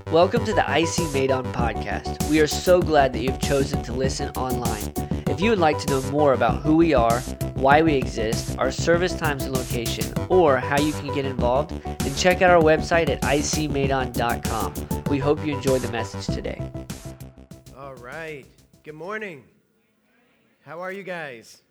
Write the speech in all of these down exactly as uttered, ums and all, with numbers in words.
Welcome to the I C Madon podcast. We are so glad that you've chosen to listen online. If you would like to know more about who we are, why we exist, our service times and location, or how you can get involved, then check out our website at I C Madon dot com. We hope you enjoy the message today. All right. Good morning. How are you guys?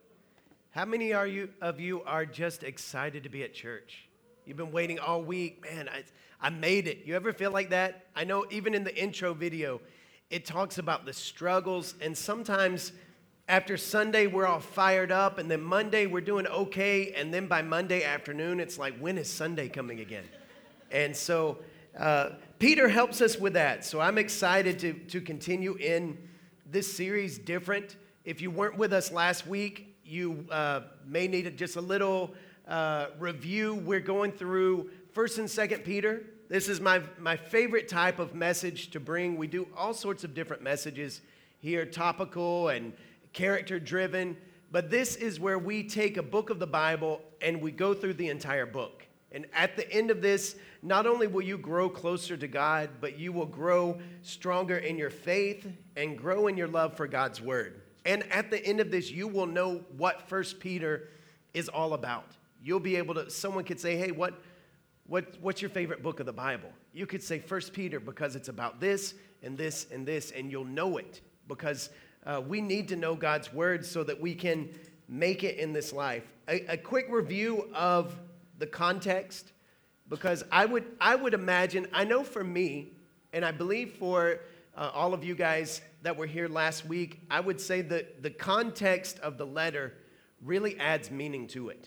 How many are you of you are just excited to be at church? You've been waiting all week. Man, I, I made it. You ever feel like that? I know even in the intro video, it talks about the struggles. And sometimes after Sunday, we're all fired up. And then Monday, we're doing okay. And then by Monday afternoon, it's like, when is Sunday coming again? And so uh, Peter helps us with that. So I'm excited to, to continue in this series, Different. If you weren't with us last week, you uh, may need just a little uh, review. We're going through First and Second Peter. This is my, my favorite type of message to bring. We do all sorts of different messages here, topical and character-driven. But this is where we take a book of the Bible and we go through the entire book. And at the end of this, not only will you grow closer to God, but you will grow stronger in your faith and grow in your love for God's Word. And at the end of this, you will know what First Peter is all about. You'll be able to, someone could say, hey, what, what, what's your favorite book of the Bible? You could say First Peter because it's about this and this and this, and you'll know it because uh, we need to know God's Word so that we can make it in this life. A, a quick review of the context, because I would, I would imagine, I know for me, and I believe for uh, all of you guys that were here last week, I would say that the context of the letter really adds meaning to it.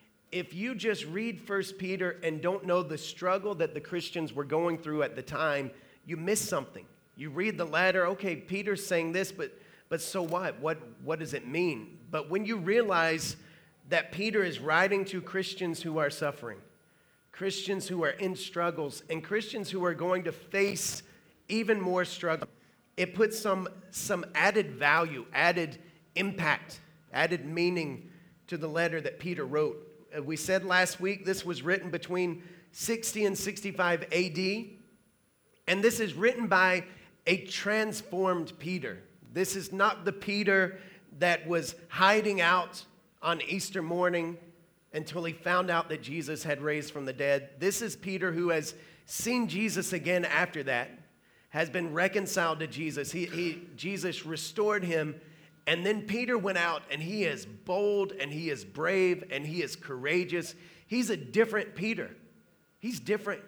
If you just read First Peter and don't know the struggle that the Christians were going through at the time, you miss something. You read the letter, okay, Peter's saying this, but but so what? What what does it mean? But when you realize that Peter is writing to Christians who are suffering, Christians who are in struggles, and Christians who are going to face even more struggle, it puts some some added value, added impact, added meaning to the letter that Peter wrote. We said last week this was written between sixty and sixty-five A D, and this is written by a transformed Peter. This is not the Peter that was hiding out on Easter morning until he found out that Jesus had raised from the dead. This is Peter who has seen Jesus again after that, has been reconciled to Jesus. He, he, Jesus restored him. And then Peter went out, and he is bold, and he is brave, and he is courageous. He's a different Peter. He's different.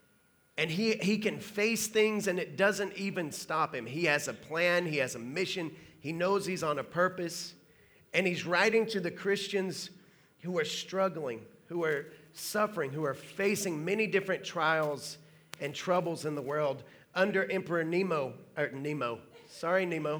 And he, he can face things, and it doesn't even stop him. He has a plan. He has a mission. He knows he's on a purpose. And he's writing to the Christians who are struggling, who are suffering, who are facing many different trials and troubles in the world under Emperor Nemo, or Nemo, sorry, Nemo.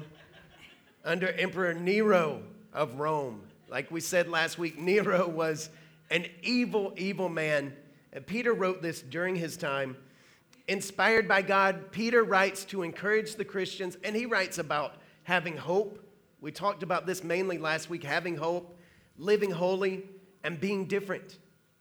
Under Emperor Nero of Rome. Like we said last week, Nero was an evil, evil man. And Peter wrote this during his time. Inspired by God, Peter writes to encourage the Christians, and he writes about having hope. We talked about this mainly last week, having hope, living holy, and being different,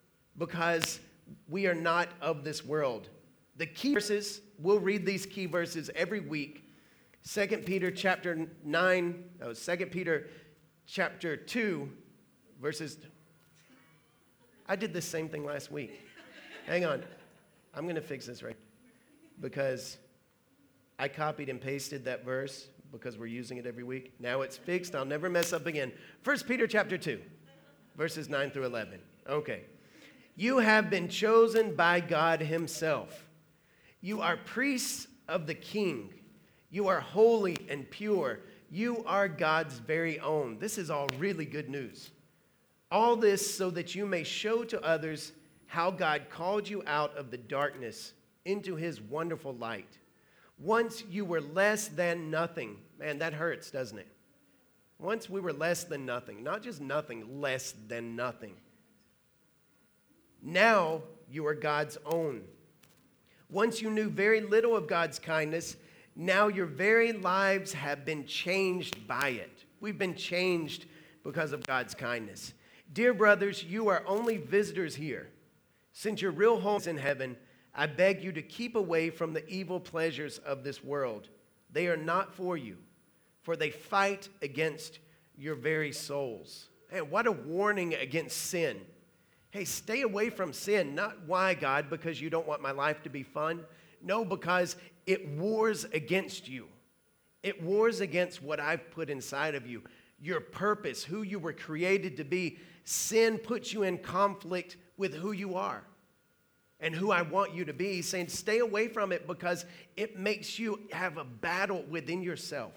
because we are not of this world. The key verses, we'll read these key verses every week. Second Peter chapter nine, oh, Second Peter chapter two, verses, I did the same thing last week. Hang on, I'm going to fix this right, because I copied and pasted that verse because we're using it every week. Now it's fixed, I'll never mess up again. First Peter chapter two, verses nine through eleven. Okay. You have been chosen by God himself. You are priests of the King. You are holy and pure. You are God's very own. This is all really good news. All this so that you may show to others how God called you out of the darkness into his wonderful light. Once you were less than nothing. Man, that hurts, doesn't it? Once we were less than nothing. Not just nothing, less than nothing. Now you are God's own. Once you knew very little of God's kindness, now your very lives have been changed by it. We've been changed because of God's kindness. Dear brothers, you are only visitors here. Since your real home is in heaven, I beg you to keep away from the evil pleasures of this world. They are not for you, for they fight against your very souls. And what a warning against sin. Hey, stay away from sin. Not why, God, because you don't want my life to be fun. No, because it wars against you. It wars against what I've put inside of you, your purpose, who you were created to be. Sin puts you in conflict with who you are and who I want you to be. He's saying stay away from it because it makes you have a battle within yourself.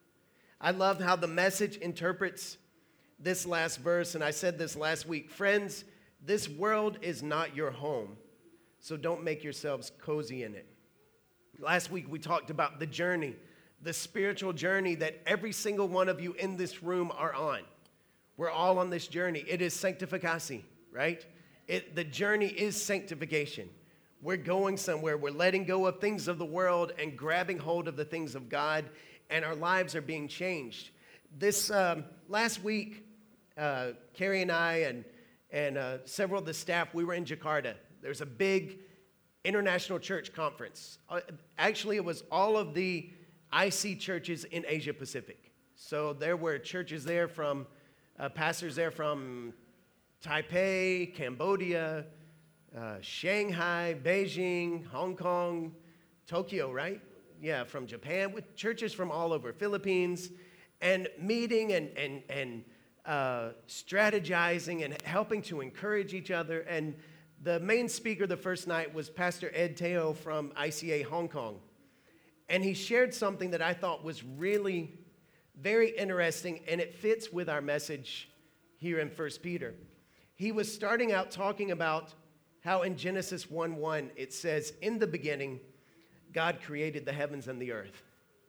I love how the Message interprets this last verse, and I said this last week. Friends, this world is not your home, so don't make yourselves cozy in it. Last week we talked about the journey, the spiritual journey that every single one of you in this room are on. We're all on this journey. It is sanctification, right? It, the journey is sanctification. We're going somewhere. We're letting go of things of the world and grabbing hold of the things of God, and our lives are being changed. This um, last week, uh, Carrie and I and, and uh, several of the staff, we were in Jakarta. There's a big international church conference. Uh, actually, it was all of the I C churches in Asia Pacific. So there were churches there from, uh, pastors there from Taipei, Cambodia, uh, Shanghai, Beijing, Hong Kong, Tokyo, right? Yeah, from Japan, with churches from all over, Philippines, and meeting and, and, and uh, strategizing and helping to encourage each other. And the main speaker the first night was Pastor Ed Teo from I C A Hong Kong. And he shared something that I thought was really very interesting, and it fits with our message here in First Peter. He was starting out talking about how in Genesis one one it says, in the beginning, God created the heavens and the earth.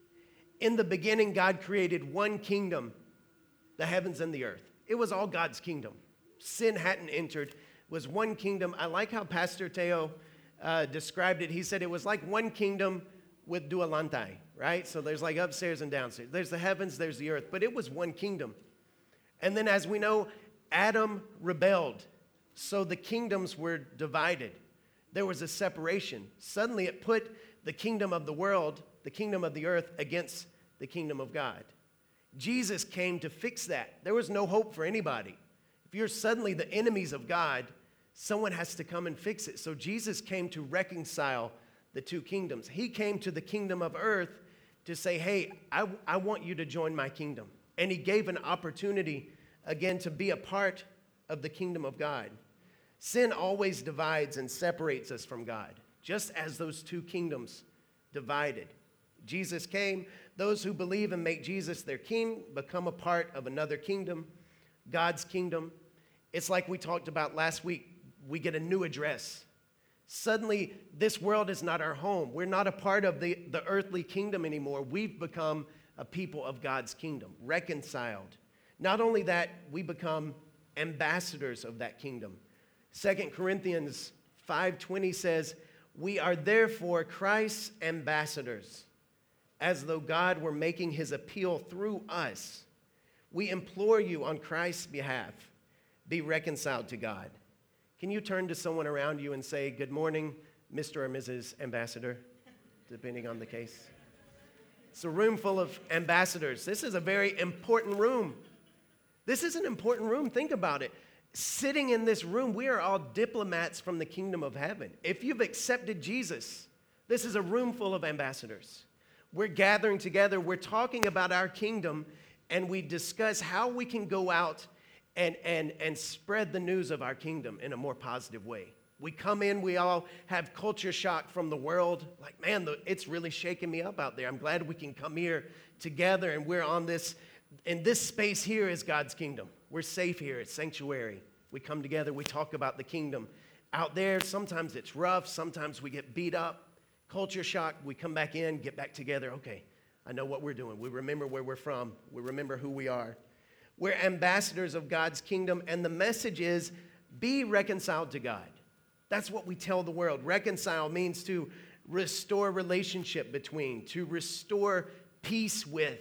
In the beginning, God created one kingdom, the heavens and the earth. It was all God's kingdom. Sin hadn't entered. It was one kingdom. I like how Pastor Teo uh, described it. He said it was like one kingdom with dua lantai, right? So there's like upstairs and downstairs. There's the heavens, there's the earth, but it was one kingdom. And then as we know, Adam rebelled, so the kingdoms were divided. There was a separation. Suddenly it put the kingdom of the world, the kingdom of the earth, against the kingdom of God. Jesus came to fix that. There was no hope for anybody. If you're suddenly the enemies of God, someone has to come and fix it. So Jesus came to reconcile the two kingdoms. He came to the kingdom of earth to say, hey, I, I want you to join my kingdom. And he gave an opportunity, again, to be a part of the kingdom of God. Sin always divides and separates us from God, just as those two kingdoms divided. Jesus came. Those who believe and make Jesus their king become a part of another kingdom, God's kingdom. It's like we talked about last week. We get a new address. Suddenly, this world is not our home. We're not a part of the, the earthly kingdom anymore. We've become a people of God's kingdom, reconciled. Not only that, we become ambassadors of that kingdom. Second Corinthians five twenty says, we are therefore Christ's ambassadors, as though God were making his appeal through us. We implore you on Christ's behalf, be reconciled to God. Can you turn to someone around you and say, good morning, Mister or Missus Ambassador, depending on the case? It's a room full of ambassadors. This is a very important room. This is an important room. Think about it. Sitting in this room, we are all diplomats from the kingdom of heaven. If you've accepted Jesus, this is a room full of ambassadors. We're gathering together. We're talking about our kingdom, and we discuss how we can go out and, and, and spread the news of our kingdom in a more positive way. We come in, we all have culture shock from the world. Like, man, the, it's really shaking me up out there. I'm glad we can come here together, and we're on this, and this space here is God's kingdom. We're safe here. It's sanctuary. We come together. We talk about the kingdom. Out there, sometimes it's rough. Sometimes we get beat up. Culture shock. We come back in, get back together. Okay, I know what we're doing. We remember where we're from. We remember who we are. We're ambassadors of God's kingdom, and the message is be reconciled to God. That's what we tell the world. Reconcile means to restore relationship between, to restore peace with,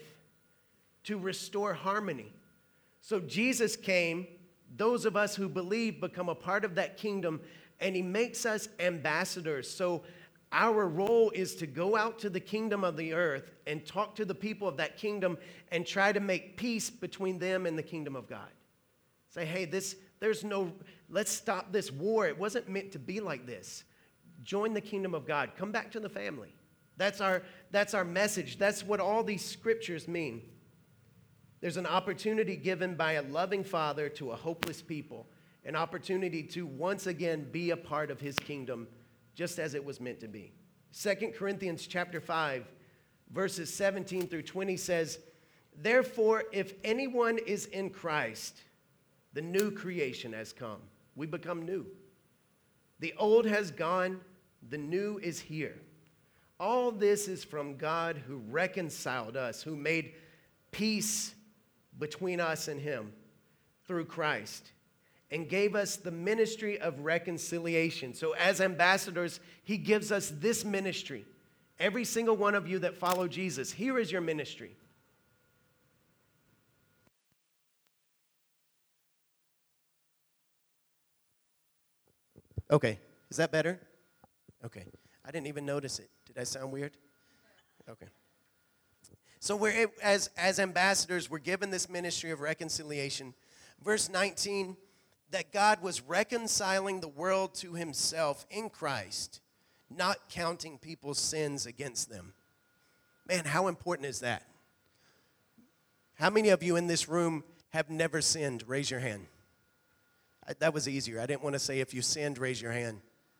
to restore harmony. So Jesus came, those of us who believe become a part of that kingdom, and he makes us ambassadors. So our role is to go out to the kingdom of the earth and talk to the people of that kingdom and try to make peace between them and the kingdom of God. Say, hey, this, there's no, let's stop this war. It wasn't meant to be like this. Join the kingdom of God. Come back to the family. That's our, that's our message. That's what all these scriptures mean. There's an opportunity given by a loving father to a hopeless people, an opportunity to once again be a part of his kingdom, just as it was meant to be. Second Corinthians chapter five, verses seventeen through twenty says, therefore, if anyone is in Christ, the new creation has come. We become new. The old has gone, the new is here. All this is from God who reconciled us, who made peace between us and him through Christ, and gave us the ministry of reconciliation. So as ambassadors, he gives us this ministry. Every single one of you that follow Jesus, here is your ministry. Okay, is that better? Okay, I didn't even notice it. Did I sound weird? Okay. So we're, as, as ambassadors, we're given this ministry of reconciliation. Verse nineteen, that God was reconciling the world to himself in Christ, not counting people's sins against them. Man, how important is that? How many of you in this room have never sinned? Raise your hand. I, that was easier. I didn't want to say if you sinned, raise your hand.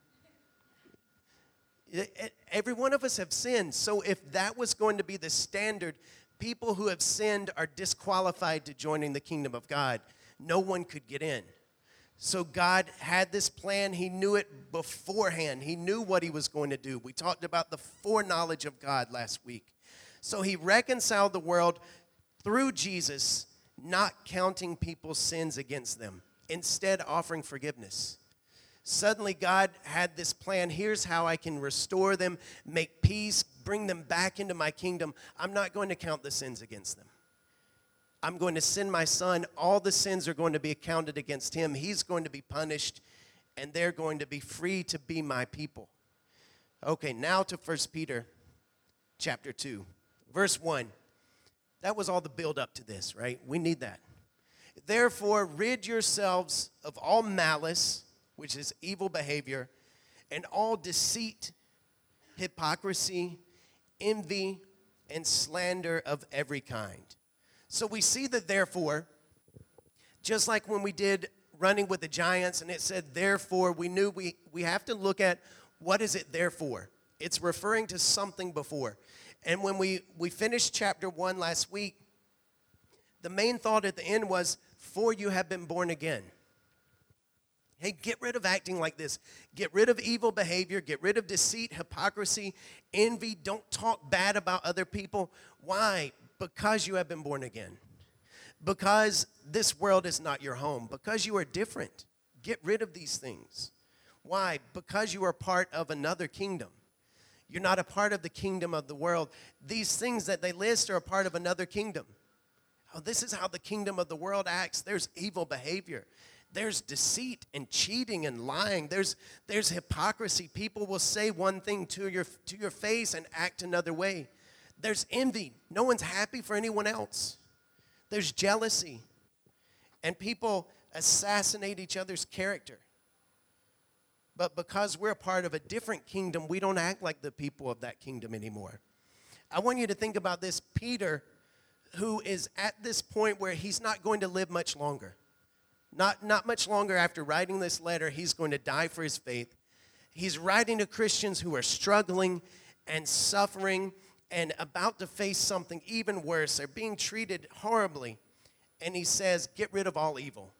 It, it, every one of us have sinned. So if that was going to be the standard, people who have sinned are disqualified to joining the kingdom of God. No one could get in. So God had this plan. He knew it beforehand. He knew what he was going to do. We talked about the foreknowledge of God last week. So he reconciled the world through Jesus, not counting people's sins against them, instead offering forgiveness. Suddenly God had this plan. Here's how I can restore them, make peace, bring them back into my kingdom. I'm not going to count the sins against them. I'm going to send my son. All the sins are going to be accounted against him. He's going to be punished, and they're going to be free to be my people. Okay, now to First Peter chapter two, verse one. That was all the build up to this, right? We need that. Therefore, rid yourselves of all malice, which is evil behavior, and all deceit, hypocrisy, envy, and slander of every kind. So we see that therefore, just like when we did running with the giants and it said therefore, we knew we, we have to look at what is it there for. It's referring to something before. And when we, we finished chapter one last week, the main thought at the end was, for you have been born again. Hey, get rid of acting like this. Get rid of evil behavior. Get rid of deceit, hypocrisy, envy. Don't talk bad about other people. Why? Because you have been born again. Because this world is not your home. Because you are different. Get rid of these things. Why? Because you are part of another kingdom. You're not a part of the kingdom of the world. These things that they list are a part of another kingdom. Oh, this is how the kingdom of the world acts. There's evil behavior. There's deceit and cheating and lying. There's, there's hypocrisy. People will say one thing to your, to your face and act another way. There's envy. No one's happy for anyone else. There's jealousy. And people assassinate each other's character. But because we're a part of a different kingdom, we don't act like the people of that kingdom anymore. I want you to think about this. Peter, who is at this point where he's not going to live much longer. Not, not much longer after writing this letter, he's going to die for his faith. He's writing to Christians who are struggling and suffering and about to face something even worse. They're being treated horribly. And he says, get rid of all evil.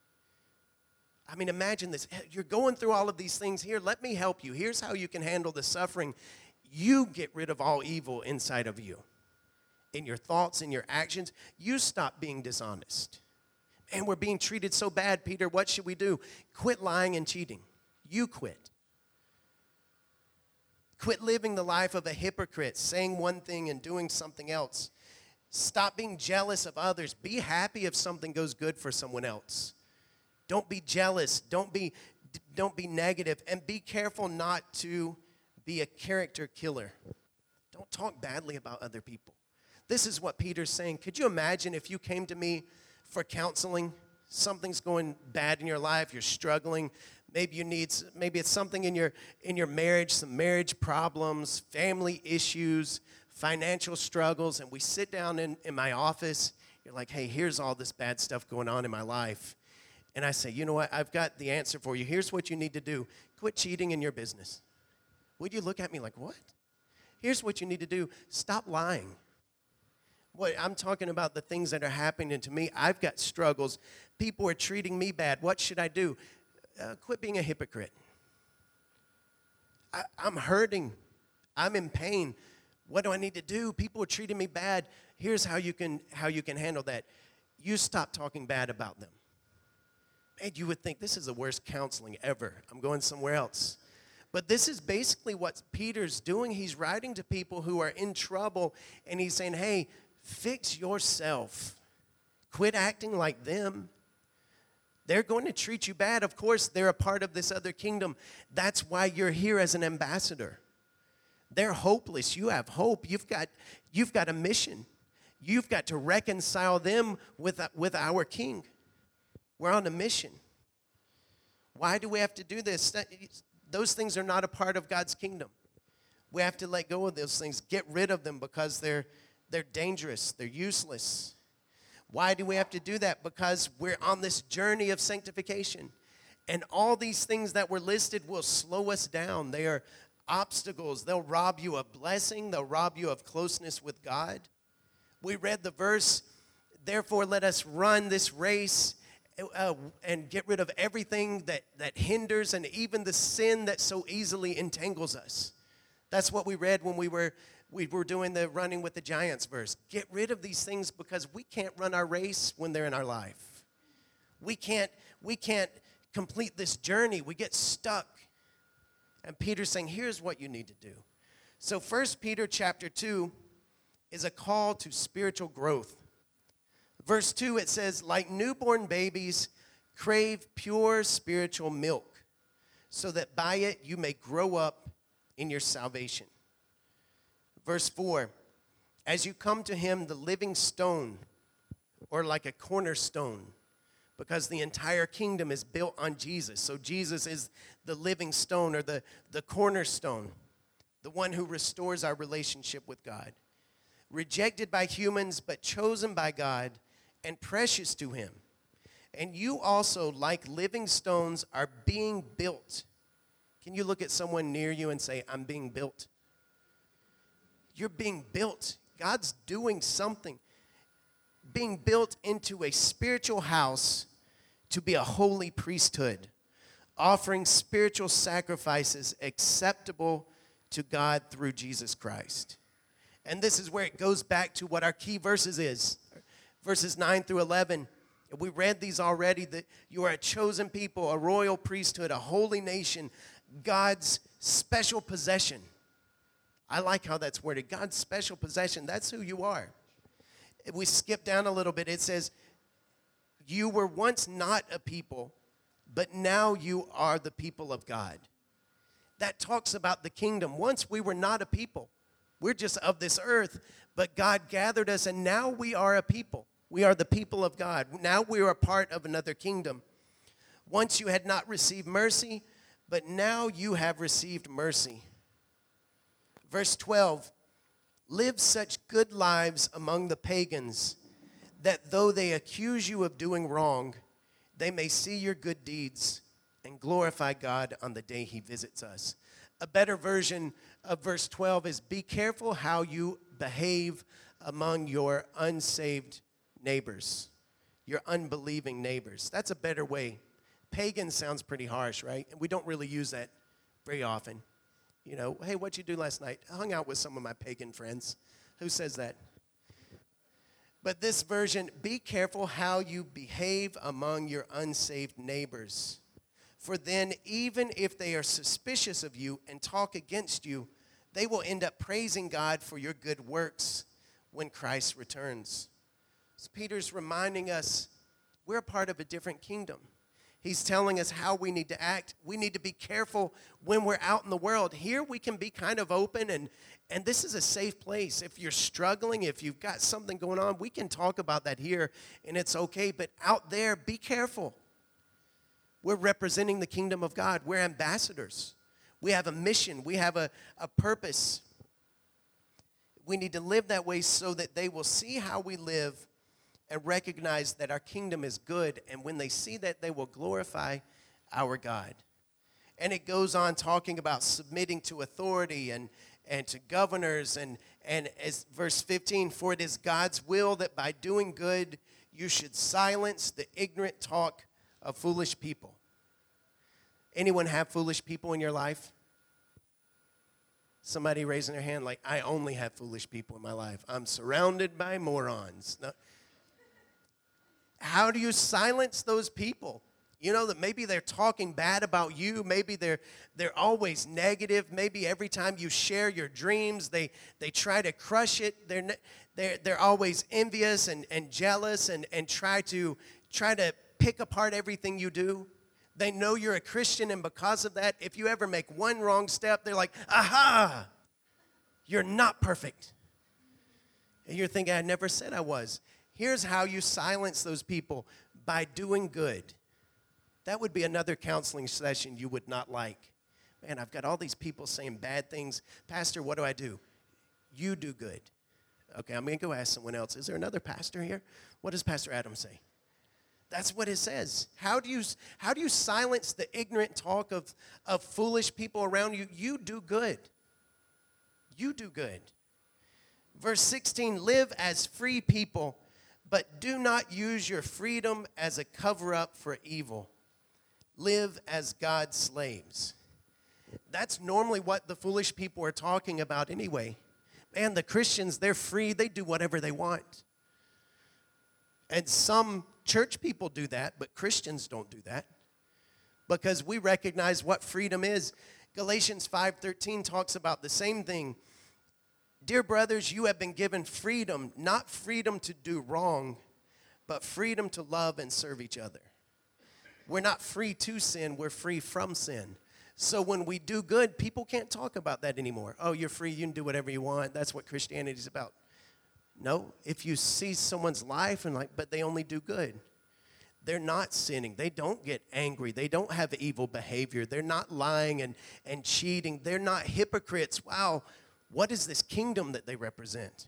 I mean, imagine this. You're going through all of these things here. Let me help you. Here's how you can handle the suffering. You get rid of all evil inside of you. In your thoughts, in your actions. You stop being dishonest. And we're being treated so bad, Peter. What should we do? Quit lying and cheating. You quit. Quit living the life of a hypocrite, saying one thing and doing something else. Stop being jealous of others. Be happy if something goes good for someone else. Don't be jealous. Don't be D- don't be negative, and be careful not to be a character killer. Don't talk badly about other people. This is what Peter's saying. Could you imagine if you came to me for counseling? Something's going bad in your life, you're struggling. Maybe you need, maybe it's something in your in your marriage, some marriage problems, family issues, financial struggles, and we sit down in, in my office. You're like, hey, here's all this bad stuff going on in my life. And I say, you know what, I've got the answer for you. Here's what you need to do. Quit cheating in your business. Would you look at me like, what? Here's what you need to do. Stop lying. What I'm talking about, the things that are happening to me. I've got struggles. People are treating me bad. What should I do? Uh, quit being a hypocrite. I, I'm hurting. I'm in pain. What do I need to do? People are treating me bad. Here's how you can how you can handle that. You stop talking bad about them. Man, you would think this is the worst counseling ever. I'm going somewhere else. But this is basically what Peter's doing. He's writing to people who are in trouble, and he's saying, hey, fix yourself. Quit acting like them. They're going to treat you bad. Of course, they're a part of this other kingdom. That's why you're here as an ambassador. They're hopeless. You have hope. You've got, you've got a mission. You've got to reconcile them with, with our King. We're on a mission. Why do we have to do this? Those things are not a part of God's kingdom. We have to let go of those things, get rid of them because they're they're dangerous, they're useless. Why do we have to do that? Because we're on this journey of sanctification. And all these things that were listed will slow us down. They are obstacles. They'll rob you of blessing. They'll rob you of closeness with God. We read the verse, therefore let us run this race Uh, and get rid of everything that, that hinders and even the sin that so easily entangles us. That's what we read when we were we were doing the running with the giants verse. Get rid of these things because we can't run our race when they're in our life. We can't we can't complete this journey. We get stuck. And Peter's saying, here's what you need to do. So First Peter chapter two is a call to spiritual growth. Verse two, it says, like newborn babies, crave pure spiritual milk, so that by it you may grow up in your salvation. Verse four, as you come to him, the living stone, or like a cornerstone, because the entire kingdom is built on Jesus. So Jesus is the living stone, or the, the cornerstone, the one who restores our relationship with God. Rejected by humans, but chosen by God, and precious to him. And you also, like living stones, are being built. Can you look at someone near you and say, I'm being built? You're being built. God's doing something. Being built into a spiritual house to be a holy priesthood, offering spiritual sacrifices acceptable to God through Jesus Christ. And this is where it goes back to what our key verses is. Verses nine through eleven, we read these already, that you are a chosen people, a royal priesthood, a holy nation, God's special possession. I like how that's worded, God's special possession. That's who you are. If we skip down a little bit, it says, you were once not a people, but now you are the people of God. That talks about the kingdom. Once we were not a people. We're just of this earth, but God gathered us, and now we are a people. We are the people of God. Now we are a part of another kingdom. Once you had not received mercy, but now you have received mercy. Verse twelve, live such good lives among the pagans, that though they accuse you of doing wrong, they may see your good deeds and glorify God on the day he visits us. A better version of verse twelve is, be careful how you behave among your unsaved neighbors, your unbelieving neighbors. That's a better way. Pagan sounds pretty harsh, right? And we don't really use that very often. You know, hey, what'd you do last night? I hung out with some of my pagan friends. Who says that? But this version, be careful how you behave among your unsaved neighbors. For then, even if they are suspicious of you and talk against you, they will end up praising God for your good works when Christ returns. So Peter's reminding us we're a part of a different kingdom. He's telling us how we need to act. We need to be careful when we're out in the world. Here we can be kind of open, and, and this is a safe place. If you're struggling, if you've got something going on, we can talk about that here, and it's okay. But out there, be careful. We're representing the kingdom of God. We're ambassadors. We have a mission. We have a, a purpose. We need to live that way so that they will see how we live and recognize that our kingdom is good. And when they see that, they will glorify our God. And it goes on talking about submitting to authority and, and to governors. And, and as verse fifteen, for it is God's will that by doing good, you should silence the ignorant talk of foolish people. Anyone have foolish people in your life? Somebody raising their hand like, I only have foolish people in my life. I'm surrounded by morons. No. How do you silence those people? You know that maybe they're talking bad about you. Maybe they're they're always negative. Maybe every time you share your dreams, they they try to crush it. They're they're they're always envious and, and jealous and, and try to try to pick apart everything you do. They know you're a Christian, and because of that, if you ever make one wrong step, they're like, aha, you're not perfect. And you're thinking, I never said I was. Here's how you silence those people, by doing good. That would be another counseling session you would not like. Man, I've got all these people saying bad things. Pastor, what do I do? You do good. Okay, I'm going to go ask someone else. Is there another pastor here? What does Pastor Adam say? That's what it says. How do you, how do you silence the ignorant talk of, of foolish people around you? You do good. You do good. Verse sixteen, live as free people, but do not use your freedom as a cover-up for evil. Live as God's slaves. That's normally what the foolish people are talking about anyway. Man, the Christians, they're free. They do whatever they want. And some church people do that, but Christians don't do that because we recognize what freedom is. Galatians five thirteen talks about the same thing. Dear brothers, you have been given freedom, not freedom to do wrong, but freedom to love and serve each other. We're not free to sin, we're free from sin. So when we do good, people can't talk about that anymore. Oh, you're free, you can do whatever you want. That's what Christianity is about. No, if you see someone's life and like, but they only do good. They're not sinning. They don't get angry. They don't have evil behavior. They're not lying and, and cheating. They're not hypocrites. Wow, what is this kingdom that they represent?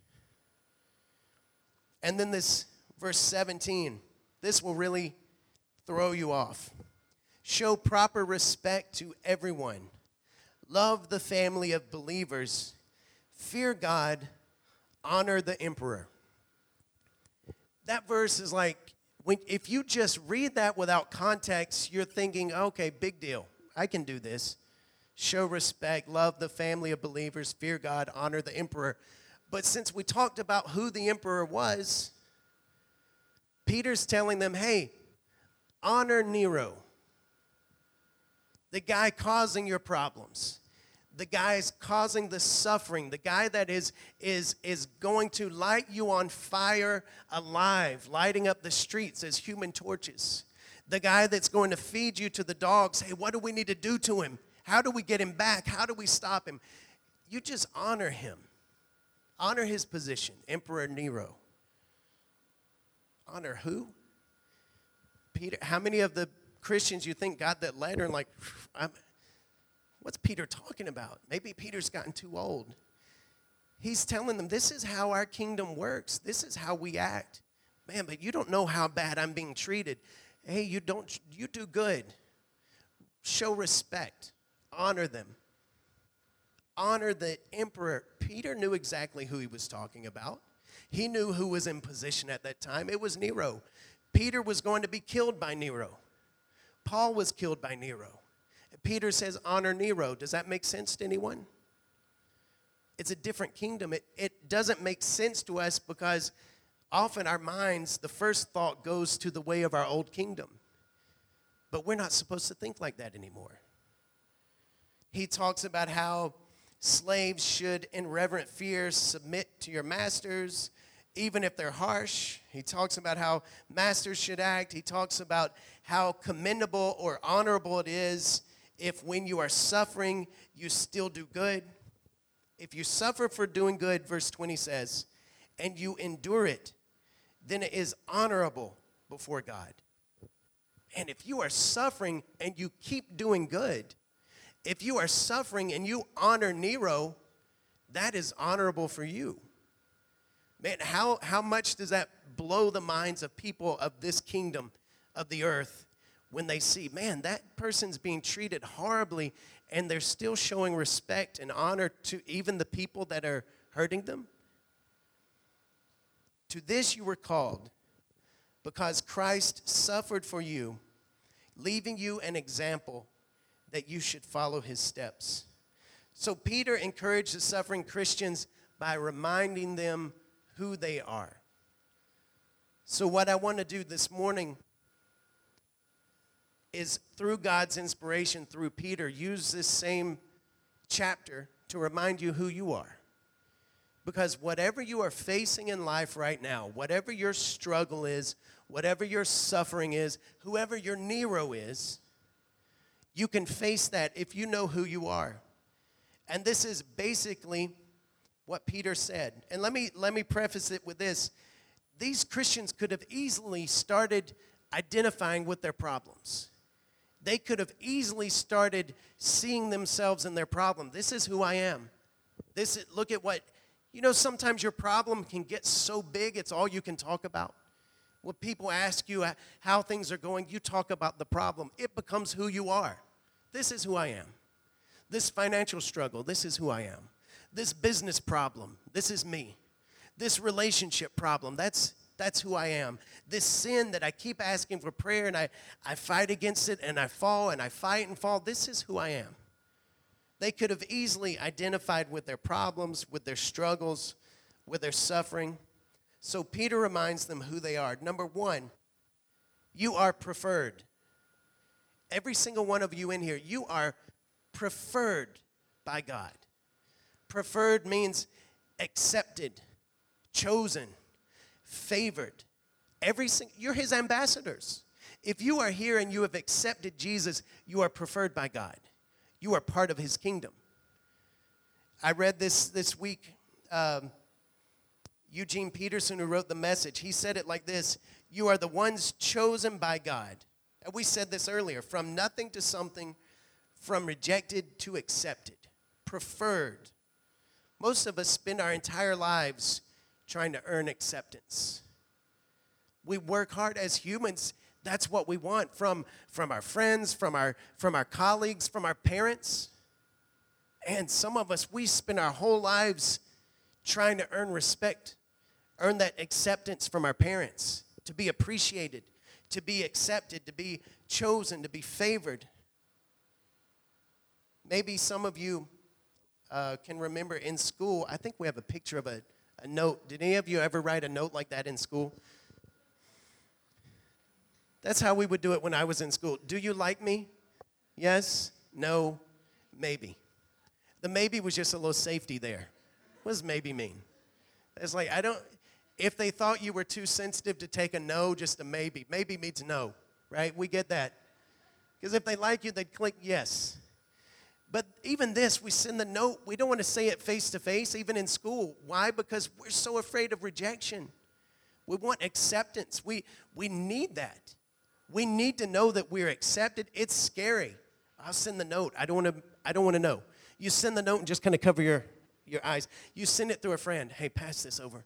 And then this verse seventeen, this will really throw you off. Show proper respect to everyone. Love the family of believers. Fear God. Honor the emperor. That verse is like, when, if you just read that without context, you're thinking, okay, big deal. I can do this. Show respect, love the family of believers, fear God, honor the emperor. But since we talked about who the emperor was, Peter's telling them, hey, honor Nero, the guy causing your problems. The guy's causing the suffering, the guy that is, is, is going to light you on fire alive, lighting up the streets as human torches. The guy that's going to feed you to the dogs. Hey, what do we need to do to him? How do we get him back? How do we stop him? You just honor him. Honor his position, Emperor Nero. Honor who? Peter. How many of the Christians you think got that letter and like, I'm... what's Peter talking about? Maybe Peter's gotten too old. He's telling them, this is how our kingdom works. This is how we act. Man, but you don't know how bad I'm being treated. Hey, you don't. You do good. Show respect. Honor them. Honor the emperor. Peter knew exactly who he was talking about. He knew who was in position at that time. It was Nero. Peter was going to be killed by Nero. Paul was killed by Nero. Peter says, honor Nero. Does that make sense to anyone? It's a different kingdom. It, it doesn't make sense to us because often our minds, the first thought goes to the way of our old kingdom. But we're not supposed to think like that anymore. He talks about how slaves should, in reverent fear, submit to your masters. even if they're harsh. He talks about how masters should act. He talks about how commendable or honorable it is if when you are suffering, you still do good. If you suffer for doing good, verse twenty says, and you endure it, then it is honorable before God. And if you are suffering and you keep doing good, if you are suffering and you honor Nero, that is honorable for you. Man, how, how much does that blow the minds of people of this kingdom of the earth when they see, man, that person's being treated horribly and they're still showing respect and honor to even the people that are hurting them? To this you were called, because Christ suffered for you, leaving you an example that you should follow his steps. So Peter encouraged the suffering Christians by reminding them who they are. So what I want to do this morning is, through God's inspiration, through Peter, use this same chapter to remind you who you are. Because whatever you are facing in life right now, whatever your struggle is, whatever your suffering is, whoever your Nero is, you can face that if you know who you are. And this is basically what Peter said. And let me let me preface it with this. These Christians could have easily started identifying with their problems. They could have easily started seeing themselves in their problem. This is who I am. This is, look at what, you know, sometimes your problem can get so big it's all you can talk about. When people ask you how things are going, you talk about the problem. It becomes who you are. This is who I am. This financial struggle, this is who I am. This business problem, this is me. This relationship problem, that's that's who I am. This sin that I keep asking for prayer and I, I fight against it and I fall and I fight and fall, this is who I am. They could have easily identified with their problems, with their struggles, with their suffering. So Peter reminds them who they are. Number one, you are preferred. Every single one of you in here, you are preferred by God. Preferred means accepted, chosen, favored. Every single, you're his ambassadors. If you are here and you have accepted Jesus, you are preferred by God. You are part of his kingdom. I read this this week. Um, Eugene Peterson, who wrote The Message, he said it like this: you are the ones chosen by God. And we said this earlier, from nothing to something, from rejected to accepted, preferred. Most of us spend our entire lives trying to earn acceptance. We work hard as humans. That's what we want from, from our friends, from our, from our colleagues, from our parents. And some of us, we spend our whole lives trying to earn respect, earn that acceptance from our parents, to be appreciated, to be accepted, to be chosen, to be favored. Maybe some of you uh, can remember in school, I think we have a picture of a, a note. Did any of you ever write a note like that in school? That's how we would do it when I was in school. Do you like me? Yes? No? Maybe. The maybe was just a little safety there. What does maybe mean? It's like, I don't, if they thought you were too sensitive to take a no, just a maybe. Maybe means no, right? We get that. Because if they like you, they'd click yes. But even this, we send the note. We don't want to say it face to face, even in school. Why? Because we're so afraid of rejection. We want acceptance. We, we need that. We need to know that we're accepted. It's scary. I'll send the note. I don't want to, I don't want to know. You send the note and just kind of cover your, your eyes. You send it through a friend. Hey, pass this over.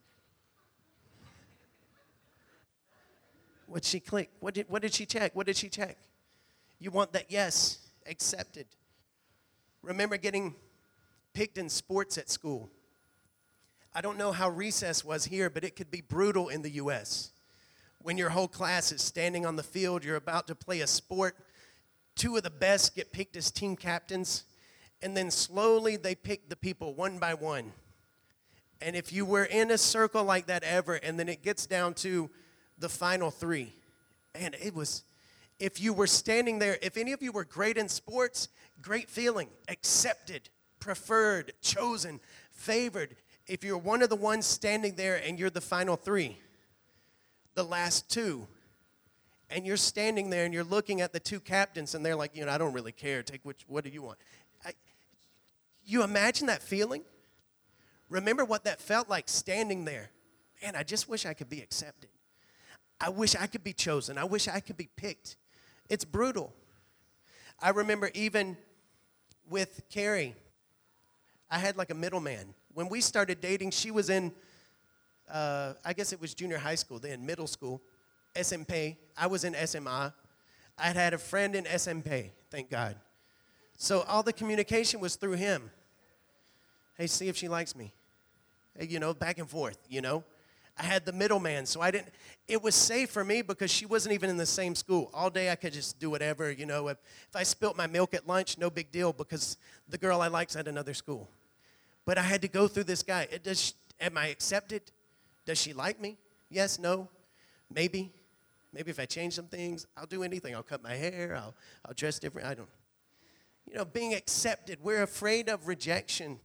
What'd she click? What did, what did she check? What did she check? You want that yes, accepted. Remember getting picked in sports at school. I don't know how recess was here, but it could be brutal in the U S When your whole class is standing on the field, you're about to play a sport. Two of the best get picked as team captains, and then slowly they pick the people one by one. And if you were in a circle like that ever, and then it gets down to the final three, man, it was, if you were standing there, if any of you were great in sports, great feeling, accepted, preferred, chosen, favored. if you're one of the ones standing there and you're the final three, the last two, and you're standing there and you're looking at the two captains and they're like, you know, I don't really care. Take which, what do you want? I, you imagine that feeling? Remember what that felt like standing there. Man, I just wish I could be accepted. I wish I could be chosen. I wish I could be picked. It's brutal. I remember even with Carrie, I had like a middleman. When we started dating, she was in, uh, I guess it was junior high school then, middle school, S M P. I was in S M I. I had had a friend in S M P, thank God. So all the communication was through him. Hey, see if she likes me. Hey, you know, back and forth, you know. I had the middleman, so I didn't, it was safe for me because she wasn't even in the same school. All day I could just do whatever, you know. If, if I spilt my milk at lunch, no big deal because the girl I like's at another school. But I had to go through this guy. It does, am I accepted? Does she like me? Yes, no, maybe. Maybe if I change some things, I'll do anything. I'll cut my hair, I'll, I'll dress different, I don't. You know, being accepted, we're afraid of rejection.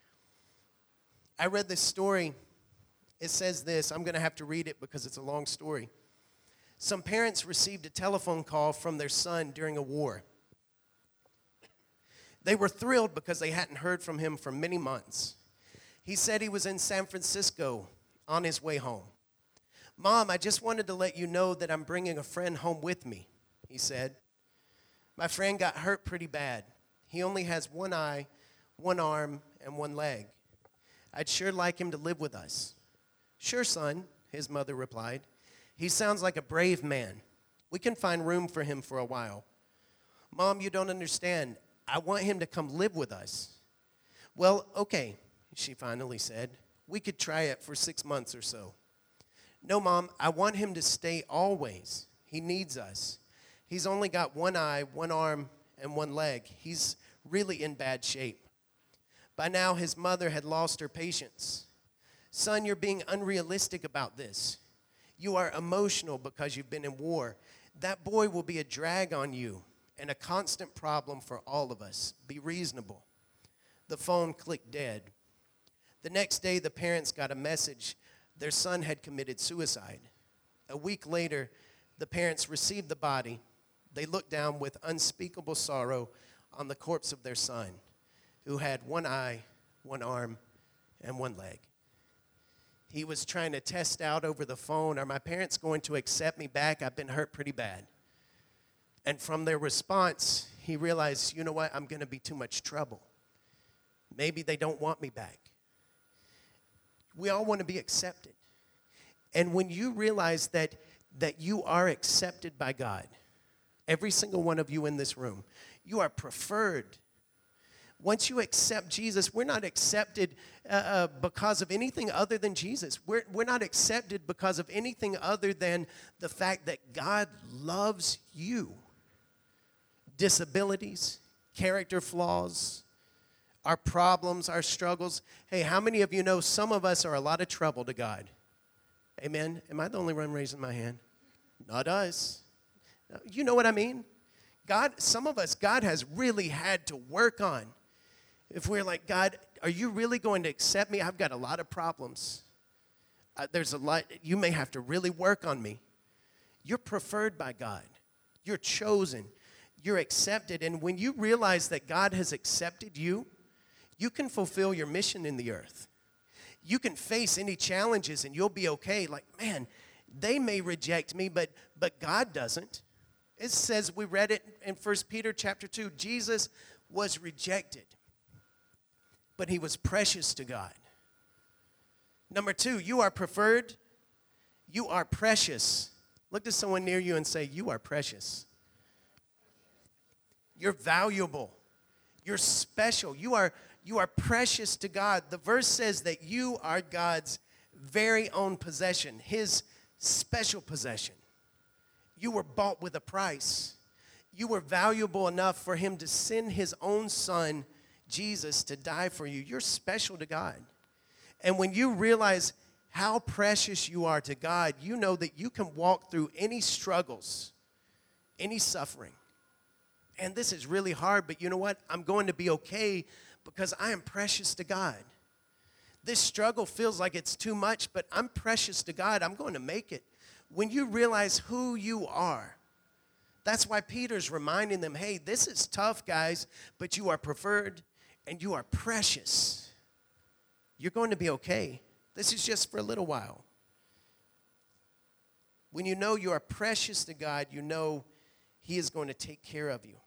I read this story. It says this. I'm going to have to read it because it's a long story. Some parents received a telephone call from their son during a war. They were thrilled because they hadn't heard from him for many months. He said he was in San Francisco on his way home. Mom, I just wanted to let you know that I'm bringing a friend home with me, he said. My friend got hurt pretty bad. He only has one eye, one arm, and one leg. I'd sure like him to live with us. Sure, son, his mother replied. He sounds like a brave man. We can find room for him for a while. Mom, you don't understand. I want him to come live with us. Well, okay, she finally said. We could try it for six months or so. No, Mom, I want him to stay always. He needs us. He's only got one eye, one arm, and one leg. He's really in bad shape. By now, his mother had lost her patience. Son, you're being unrealistic about this. You are emotional because you've been in war. That boy will be a drag on you and a constant problem for all of us. Be reasonable. The phone clicked dead. The next day, the parents got a message. Their son had committed suicide. A week later, the parents received the body. They looked down with unspeakable sorrow on the corpse of their son, who had one eye, one arm, and one leg. He was trying to test out over the phone, are my parents going to accept me back? I've been hurt pretty bad. And from their response, he realized, you know what, I'm going to be too much trouble. Maybe they don't want me back. We all want to be accepted. And when you realize that, that you are accepted by God, every single one of you in this room, you are preferred. Once you accept Jesus, we're not accepted uh, uh, because of anything other than Jesus. We're, we're not accepted because of anything other than the fact that God loves you. Disabilities, character flaws, our problems, our struggles. Hey, how many of you know some of us are a lot of trouble to God? Amen? Am I the only one raising my hand? Not us. You know what I mean? God, some of us, God has really had to work on. If we're like, God, are you really going to accept me? I've got a lot of problems. Uh, there's a lot, you may have to really work on me. You're preferred by God. You're chosen. You're accepted. And when you realize that God has accepted you, you can fulfill your mission in the earth. You can face any challenges and you'll be okay. Like, man, they may reject me, but, but God doesn't. It says, we read it in First Peter chapter two, Jesus was rejected, but he was precious to God. Number two, you are preferred. You are precious. Look to someone near you and say, you are precious. You're valuable. You're special. You are, you are precious to God. The verse says that you are God's very own possession, his special possession. You were bought with a price. You were valuable enough for him to send his own son, Jesus, to die for you. You're special to God. And when you realize how precious you are to God, you know that you can walk through any struggles, any suffering. And this is really hard, but you know what? I'm going to be okay because I am precious to God. This struggle feels like it's too much, but I'm precious to God. I'm going to make it. When you realize who you are, that's why Peter's reminding them, hey, this is tough, guys, but you are preferred and you are precious. You're going to be okay. This is just for a little while. When you know you are precious to God, you know He is going to take care of you.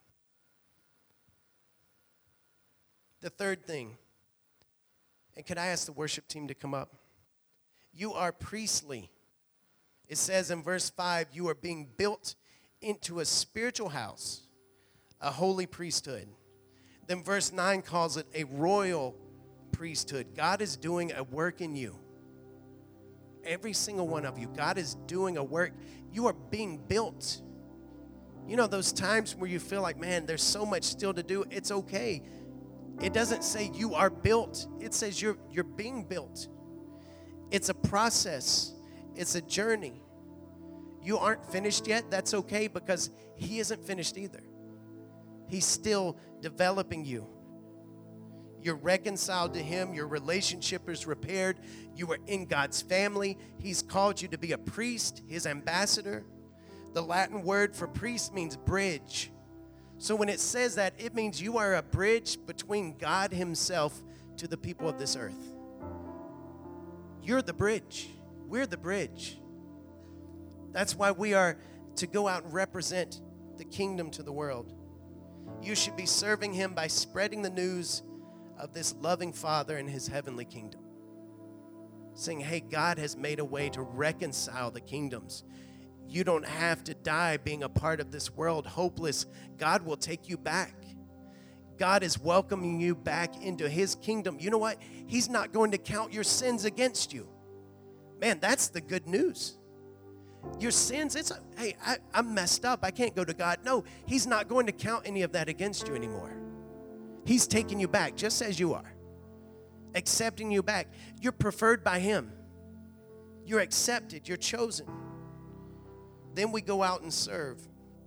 The third thing, and can I ask the worship team to come up? You are priestly. It says in verse five, you are being built into a spiritual house, a holy priesthood. Then verse nine calls it a royal priesthood. God is doing a work in you. Every single one of you, God is doing a work. You are being built. You know those times where you feel like, man, there's so much still to do. It's okay. It doesn't say you are built. It says you're you're being built. It's a process. It's a journey. You aren't finished yet. That's okay because He isn't finished either. He's still developing you. You're reconciled to Him. Your relationship is repaired. You are in God's family. He's called you to be a priest, His ambassador. The Latin word for priest means bridge. So when it says that, it means you are a bridge between God Himself to the people of this earth. You're the bridge. We're the bridge. That's why we are to go out and represent the kingdom to the world. You should be serving Him by spreading the news of this loving Father and His heavenly kingdom. Saying, hey, God has made a way to reconcile the kingdoms. You don't have to die being a part of this world hopeless. God will take you back. God is welcoming you back into His kingdom. You know what? He's not going to count your sins against you. Man, that's the good news. Your sins, it's, hey, I, I'm messed up. I can't go to God. No, He's not going to count any of that against you anymore. He's taking you back just as you are. Accepting you back. You're preferred by Him. You're accepted. You're chosen. Then we go out and serve.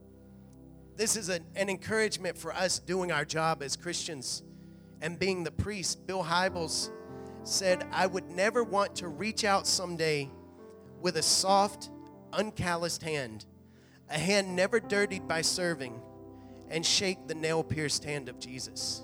This is a, an encouragement for us doing our job as Christians and being the priest. Bill Hybels said, I would never want to reach out someday with a soft, uncalloused hand, a hand never dirtied by serving, and shake the nail-pierced hand of Jesus.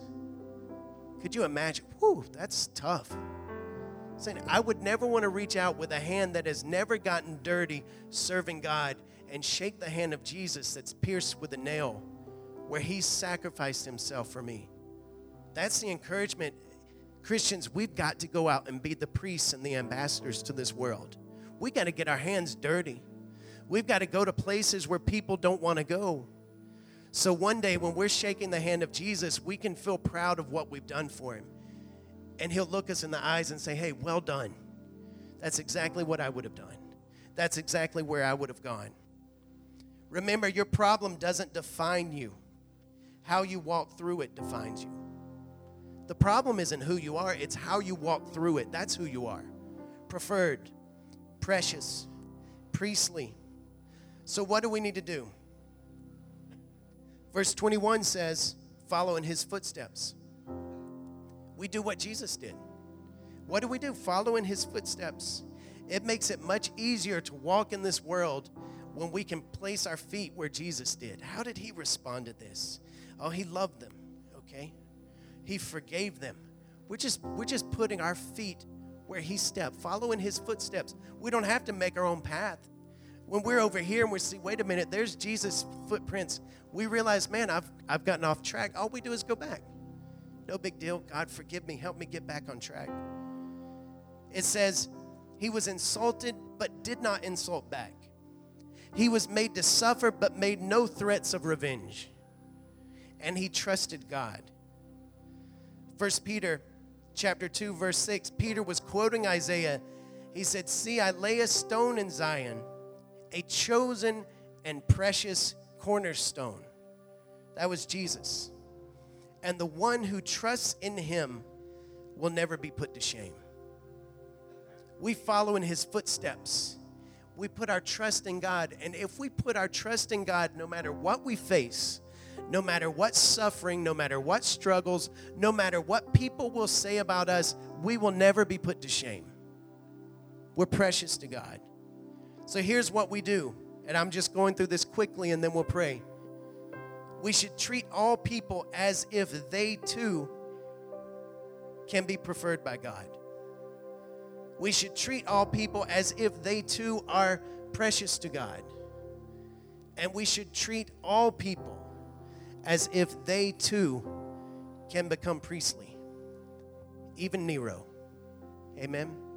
Could you imagine? Whew, that's tough. Saying, I would never want to reach out with a hand that has never gotten dirty serving God and shake the hand of Jesus that's pierced with a nail where He sacrificed Himself for me. That's the encouragement. Christians, we've got to go out and be the priests and the ambassadors to this world. We got to get our hands dirty. We've got to go to places where people don't want to go. So one day when we're shaking the hand of Jesus, we can feel proud of what we've done for Him. And He'll look us in the eyes and say, hey, well done. That's exactly what I would have done. That's exactly where I would have gone. Remember, your problem doesn't define you. How you walk through it defines you. The problem isn't who you are, it's how you walk through it. That's who you are. Preferred, precious, priestly. So what do we need to do? Verse twenty-one says, follow in His footsteps. We do what Jesus did. What do we do? Follow in His footsteps. It makes it much easier to walk in this world when we can place our feet where Jesus did. How did He respond to this? Oh, He loved them, okay? He forgave them. We're just, we're just putting our feet where He stepped. Follow in His footsteps. We don't have to make our own path. When we're over here and we see, wait a minute, there's Jesus' footprints, we realize, man, I've, I've gotten off track. All we do is go back. No big deal. God, forgive me. Help me get back on track. It says, He was insulted but did not insult back. He was made to suffer but made no threats of revenge. And He trusted God. First Peter chapter two, verse six, Peter was quoting Isaiah. He said, see, I lay a stone in Zion, a chosen and precious cornerstone. That was Jesus. And the one who trusts in Him will never be put to shame. We follow in His footsteps. We put our trust in God. And if we put our trust in God, no matter what we face, no matter what suffering, no matter what struggles, no matter what people will say about us, we will never be put to shame. We're precious to God. So here's what we do, and I'm just going through this quickly and then we'll pray. We should treat all people as if they too can be preferred by God. We should treat all people as if they too are precious to God. And we should treat all people as if they too can become priestly. Even Nero. Amen.